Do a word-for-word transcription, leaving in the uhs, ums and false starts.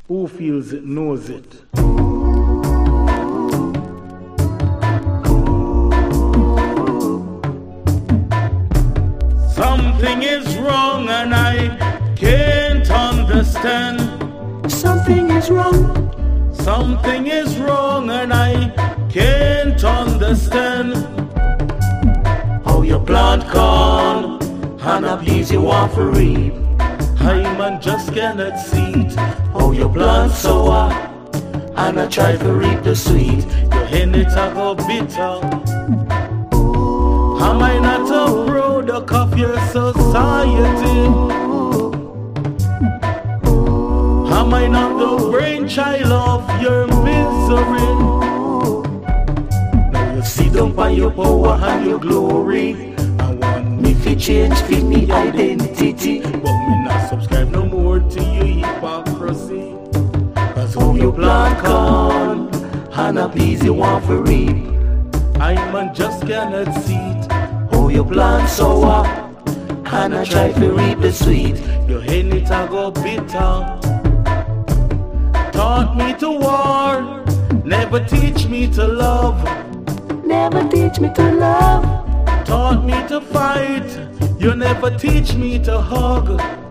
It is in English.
Who feels it knows it. Something is wrong and I can't understand. Something is wrong. Something is wrong and I can't understand. How your plant corn and a please you want for reap. I man just cannot see it. How your plant sour and I try to reap the sweet. Your hen it a go bitter. Am I not a product of your society? Am I not the brainchild of your misery? Now you sit down by your power and your glory. I want me to change fit me identity, but me not subscribe no more to your hypocrisy. Cause how you plant corn and a please you want for reap. I man just cannot see it. How you plant sour and I try to reap the sweet. Your hen it a go bitter. Taught me to war, never teach me to love. Never teach me to love. Taught me to fight, you never teach me to hug.